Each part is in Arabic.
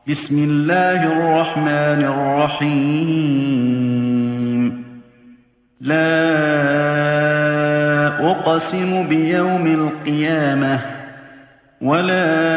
بسم الله الرحمن الرحيم لا أقسم بيوم القيامة ولا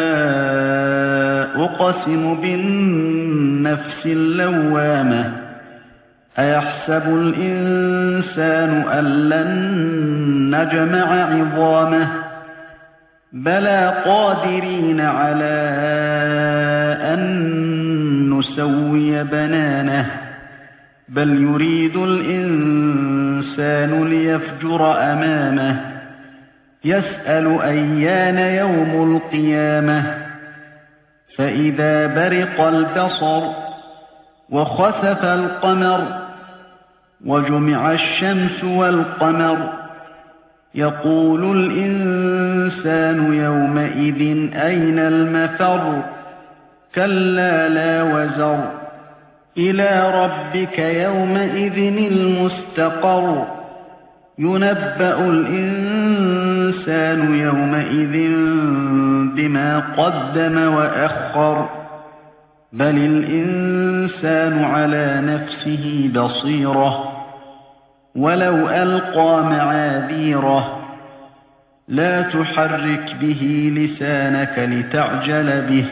أقسم بالنفس اللوامة أيحسب الإنسان أن لن نجمع عظامه بلى قادرين على أن نسوي بنانه بل يريد الإنسان ليفجر أمامه يسأل أيان يوم القيامة فإذا برق البصر وخسف القمر وجمع الشمس والقمر يقول الإنسان يومئذ أين المفر كلا لا وزر إلى ربك يومئذ المستقر ينبأ الإنسان يومئذ بما قدم وأخر بل الإنسان على نفسه بصيرة ولو ألقى معاذيره لا تحرك به لسانك لتعجل به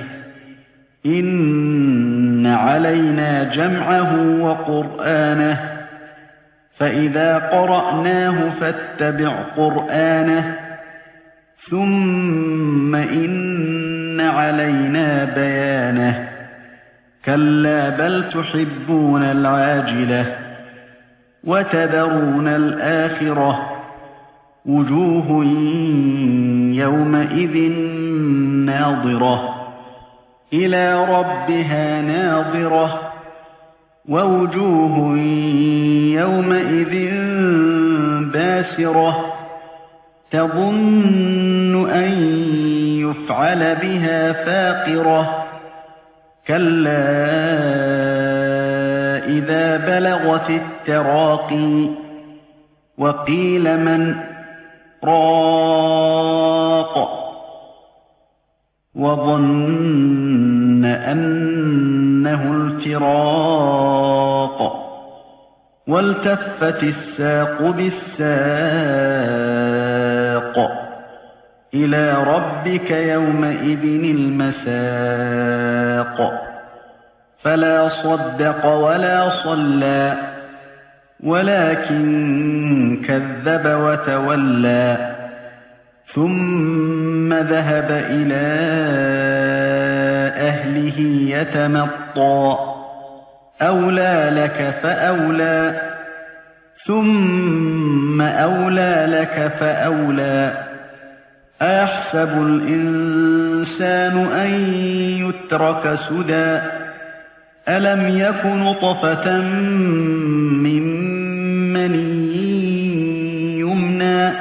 إن علينا جمعه وقرآنه فإذا قرأناه فاتبع قرآنه ثم إن علينا بيانه كلا بل تحبون العاجلة وتذرون الآخرة وجوه يومئذ ناظرة إلى ربها ناظرة ووجوه يومئذ باسرة تظن أن يفعل بها فاقرة كلا إذا بلغت التراقي وقيل من راق وظن أنه الفراق والتفت الساق بالساق إلى ربك يومئذ المساق فلا صدق ولا صلى ولكن كذب وتولى ثم ذهب إلى أهله يتمطى أولى لك فأولى ثم أولى لك فأولى أيحسب الإنسان أن يترك سدى ألم يك نطفة من مني يمنى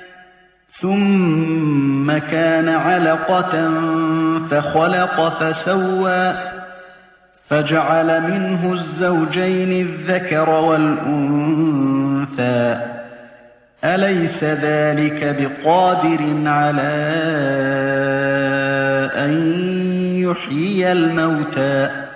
ثم كان علقة فخلق فسوى فجعل منه الزوجين الذكر والأنثى أليس ذلك بقادر على أن يحيي الموتى